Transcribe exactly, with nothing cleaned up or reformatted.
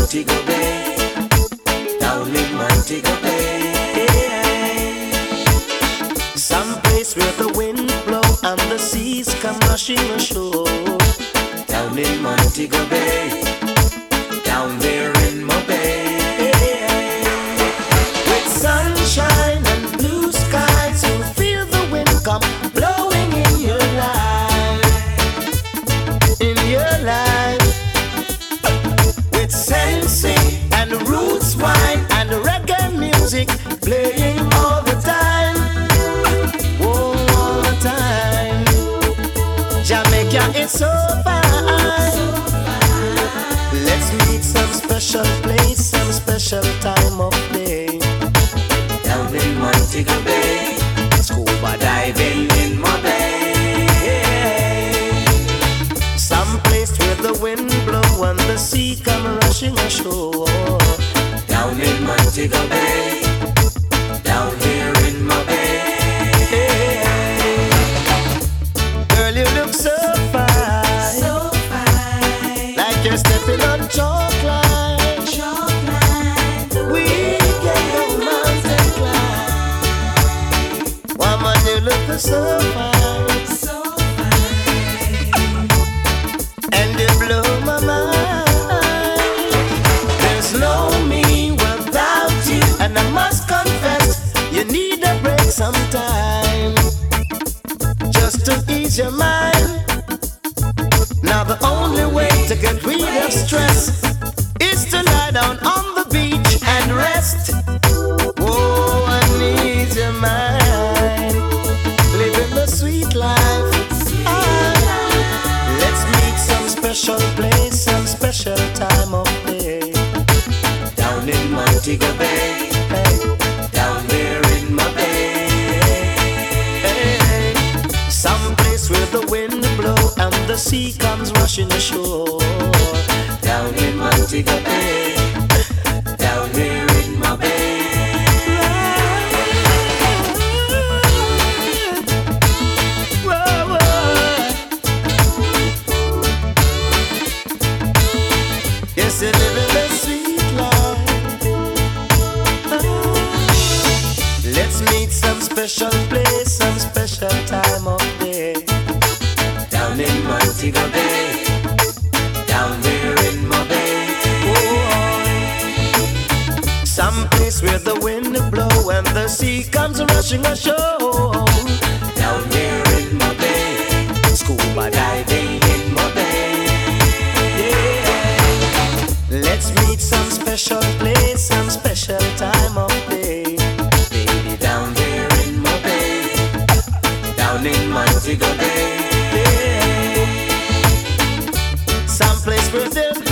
Montego Bay, down in Montego Bay. Some place where the wind blow and the seas come rushing ashore. Down in Montego Bay, down there in my bay. With sunshine and blue skies, you feel the wind come blowing in your life, in your life. With sensei and roots wine and reggae music playing all the time, oh, all the time. Jamaica is so fine. Let's meet some special place, some special time of day. Down in Montego Bay, scuba diving in my bay. Some place where the wind blow and the sea come rushing ashore. Down in Montego Bay, down here in my bay. Girl, you look so fine, So fine, like you're stepping on chalk line. chalk line. We can go mountain climb. Woman, you look so fine, So fine, and you blow my mind. There's no me without you, and I must confess, you need a break sometime, just to ease your mind. Now the only way to get rid of stress is to lie down on the beach and rest. Oh, and ease your mind, living the sweet life. Ah, let's meet some special place, some special time of day. down in Montego Bay, Hey, down there in my bay. hey. Some place where the wind blow and the sea comes rushing ashore. Down in Montego Bay, down here in my bay. Whoa, whoa. Yes, you're living the sweet life. Let's meet some special place, some special time of day. Down in Montego Bay, down there in my bay. Some place where the wind blow and the sea comes rushing ashore. Down there in my bay, scuba diving in my bay. Let's meet some special place, some special time of day. Baby, down there in my bay, down in Montego Bay. Some place where the